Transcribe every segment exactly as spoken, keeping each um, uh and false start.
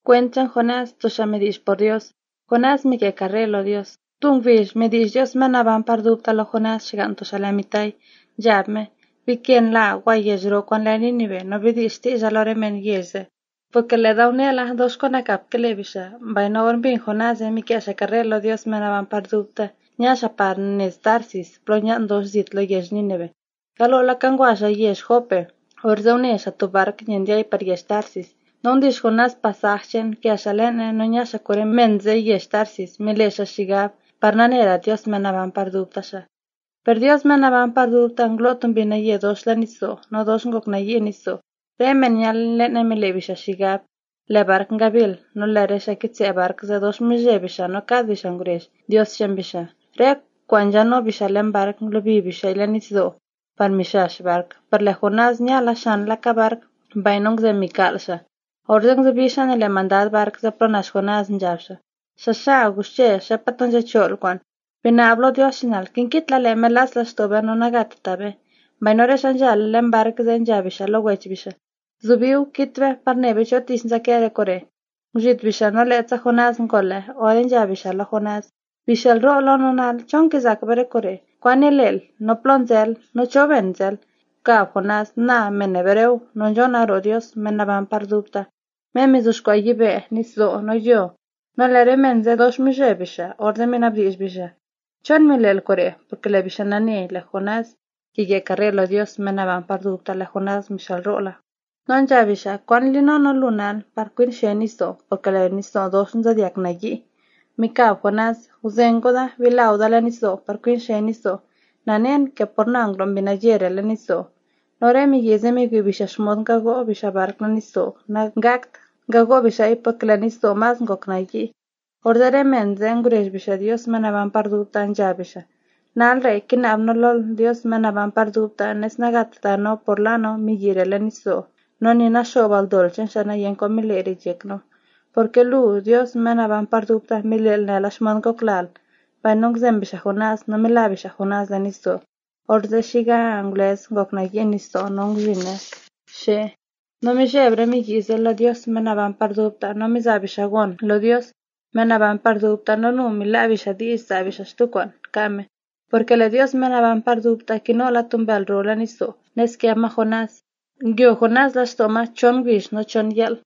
Cuentan Jonás, tosha me dish por Dios. Jonás mi que carrelo Dios. Tung vish me dish Dios manaban pardupta lo Jonás shigan tosha la mitay. Jabme. Viken la guayesro con la ninive no vidish ti jalore men yese. Porque le da unela dos con acap que le visha. By no one bin Jonás mi que se carrelo Dios manaban pardupta. Nyasha par nes tarsis. Pronyan dos dit lo yes ninive. Galo la canguasha yes hope. Orzonesha tu bark nyendiay par yes tarsis. Non dish Jonás pasachen que ashalene no nyasha kore menze yes tarsis. Melesha shigab. Parnanera Dios manaban parduptasha. Per Dios manaban pardupta nglotum bina ye dos la niso. No dos ngok na ye niso. Remen nyal lene melebisha shigab. Le bark ngabil. No leresha kitse bark za dos mejebisha no kadvisha nguresh. Dios shembisha. Re kwanja no bisha lem bark nglobi bisha ila niso. Par mishash bark. Per le Jonás nyala shan la ka bark. Bainong ze mikalsha. Orzeng ze bisha ne le mandad bark za pronash Jonás njabsha. Shasha gushe shapaton ze cholkwan. Bina hablo Dios sinal. Kinkit la le melas la stobe no nagat tabe. Bainore shanjal lem bark ze njabisha lo wechbisha. Zubiu kitve par nebicho tisnza kere kore. Ujit bisha no le tsa Jonás nkole. Oren njabisha la Jonás. Bishal ro lo nonal chonki zakbere kore. Kwani lel no plonzel no chovenzel. Ka Jonás na menebereu no jona ro Dios menaban pardupta. Memizushko yibe nislo no yo. No le remenze dos mije bisha. Orde menabdish bisha. Chon milel kore. Porque le bisha nani le Jonás. Kige carrelo Dios menaban pardupta le Jonás mishal rola. Non jabisha. Kwan lino no lunal par quin she niso. Porque le niso dos zodiac nagi. Mika Jonás uzengoda vilauda le niso par quin she niso. Nanen que por nanglom binajere le niso. Nore mi yeze mi gubisha shmod gago bisha bark le niso. Na gakt gago bisha ipak le niso mas ngok nagi. Ordere menze nguresh bisha Dios menaban pardupta njabisha. Nal re kinab no lol Dios menaban pardupta nes nagatta no por lano mi yere le niso. No ni na shobal dolchen shana yenko mi leri jekno. Porque lu Dios menaban pardupta mi lel nela shmod goklal. Bainong zembisha Jonás no milabisha Jonás le niso. Orde shiga angles ngok nagi niso nong zine. She. No mi jebre mi gize lo Dios menaban pardupta no mi zabisha gon. Lo Dios menaban pardupta no no mi labisha di zabisha stukon. Kame. Porque le Dios menaban pardupta que no la tumbe al rola niso. Nes que ama Jonás. Gyo Jonás las toma chon wish no chon yel.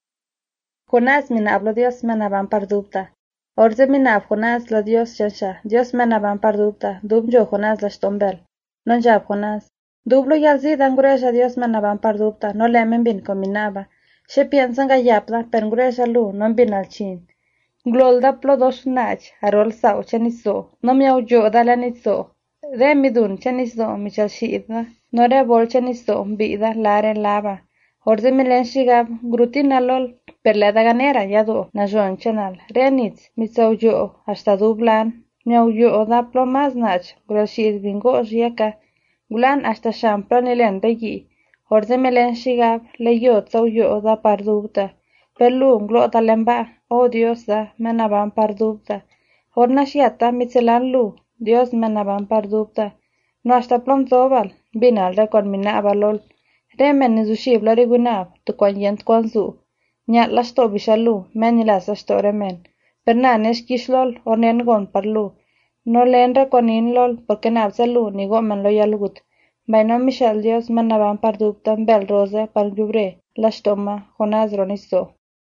Jonás min hablo Dios menaban pardupta. Orze minab Jonás lo Dios shansha. Dios menaban pardupta. Dub yo Jonás las tombel. Non jab Jonás. Dublo yazid anguresha Dios menaban pardupta. No le men bin combinaba. She piensan gayapla penguresha lu non bin al chin. Glolda plo dos nach arol sao chaniso. No miau yo dala niso. Re midun chaniso michal shidna. No re bol chaniso bida lare lava. Orze milen shigab grutina lol. Per la daganera yado na jon chanal. Re nits misau yo hasta dublan. Miau yo da plo mas nach. Grol shid bingo rieka. Gulan hasta shamplan ilen regi. Orze milen shigab le yo tsau yo da pardupta. Perlu glota lemba. Oh Dios da menaban pardupta. Orna shiata mitzelan lu. Dios menaban pardupta. No hasta plom zobal. Binal rekon minaba lol. Remen nizushib la rigunab. Tu kwan yent kwan zu. Nyat la sto bishalu. Men ilas la sto remen. Pernanes kishlol. Ornen gon parlu. No len rekonin lol. Porque nabzalu ni gomen lo yalugut. Baino mishal Dios menaban pardupta. Bel rose par jubre. La stoma. Jonás roniso.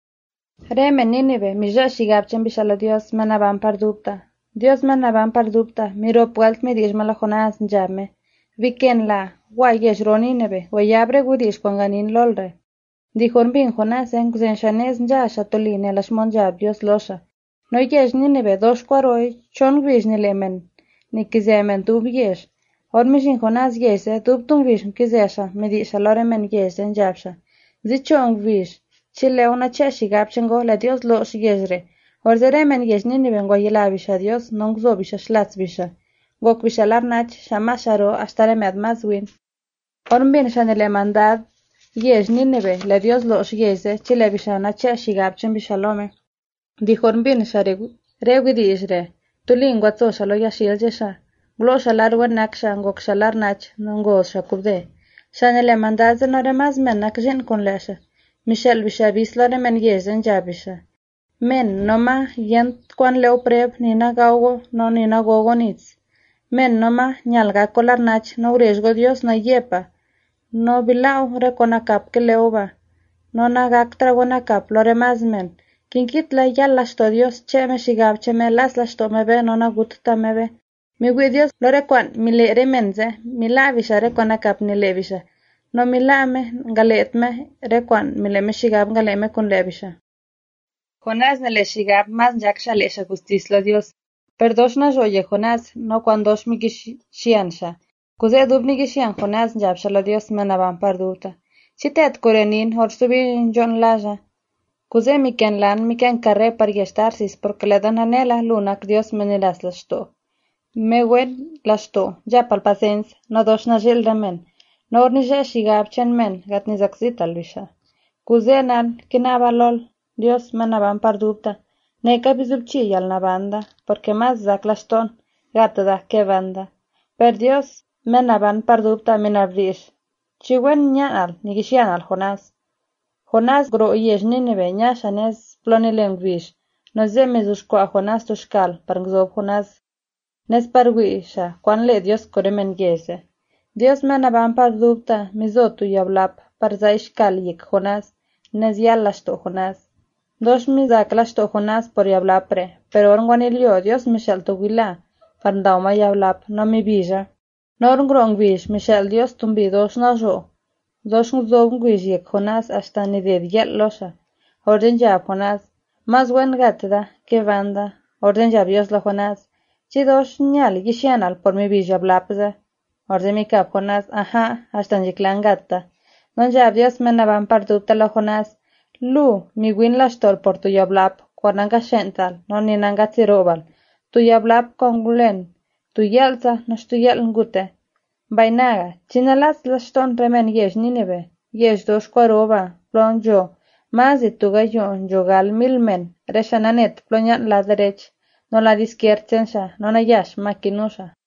Remen ninive, mi ja shigabchen bishala Dios menaban pardupta. Dios menaban pardupta, miro puelt mi dish mala Jonás njame. Viken la, guay yesh ronineve, guayabre gudish kwanganin lolre. Dijon bin Jonás en kusenshanes nja shatolin el ashmon jab Dios losha. No yesh ninive dos quaroi, chon gwish nilemen, ni kizemen tub yesh. Or mishin Jonás yese, tub tung vish kizesha, mi disha loremen yese njabsha. Zichon gwish. Chile una che shigabchengo la Dios lo shigezre. Orzere men yezni ni vengo yelabisha Dios nongzo bisha shlatzbisha. Gok bisha larnach shamasharo hasta le medmazwin. Ormbin shanele mandad yezni nive la Dios lo shigeze chile bisha una che shigabchen bisha lome. Dijormbin sharegu regu disre. Tulin guatzo shalo yashil jesha. Glo shalar wenaksha ngok shalar nach nongo shakubde. Shanele mandad zenore mazmen nakjin kon lesha. Michel bisha bislore men yezen jabisha. Men noma yent kwan leo preb ni na gaugo no ni na gogo nits. Men noma nyalga kolar nach no uresgo Dios na yepa. No bilao rekona kap ke leo ba. No na gak tragona kap lore mas men. Kinkit la yal lasto Dios che me shigab che me las lasto me be no na gutta me be. Mi gui Dios lore kwan mi le re menze mi la visha rekona kap ni le visha. No mi la me galet me rekwan mi le me shigab gale me kun le visha. Jonás ne le shigab mas jak shalesha gustislo Dios. Perdosh na joye Jonás no cuandosh mi gishiansha. Kuze dub ni gishian Jonás jab shalo Dios me naban parduta. Chitet korenin hor subi John laja. Kuze mi ken lan mi ken carre par gestarsis porque le dan anela lunak Dios me nilas lasto. Me wen lasto, ya pal pacens, no dos na jil remen. Nor ni je shigab chen men gat ni zakzit alvisha. Kuze nan kinaba lol. Dios me naban parduta. Neka bizubchi yal na banda, porque más zak laston, gata da que banda. Per Dios me naban parduta min abrish. Chiwen nyanal, nigishianal Jonás. Jonás gro yesh nineve nyashanes plonilem gvish. No ze mezushko a Jonás tushkal, parngzob Jonás. Nes parguisha, kwan le Dios koremen gese. Dios me naban parduta, mizotu yablap, parzaishkal yik Jonás. Nes yalasto Jonás. Dos mi zaklasto Jonás por yablapre, pero ornguanilio Dios Michel tuguila, pardauma yablap, no mi bija. Nor grongvish Michel Dios tumbi dos no jo. Dos ngzongvish yek Jonás hasta ni de yellosa. Orden jab Jonás, más buen gatda, que banda, orden jab Dios la Jonás. Chi dos nyal gishianal por mi bija blapza. Orden mi cap Jonás, ajá, hasta njiklan gatta. Non jab Dios me naban parduta la Jonás. Lu, mi win lastol por tu yablap, kwananga shental, no ni nanga tirobal. Tu yablap kongulen, tu yalza, nos tu yal ngute. Bainaga, chinalas laston remen yesh nineve, yesh dos kwaroba, plon jo, mazi tu gayon, jogal milmen, reshananet, plonyan la derech, no la diskiertensha, no na yash makinusha.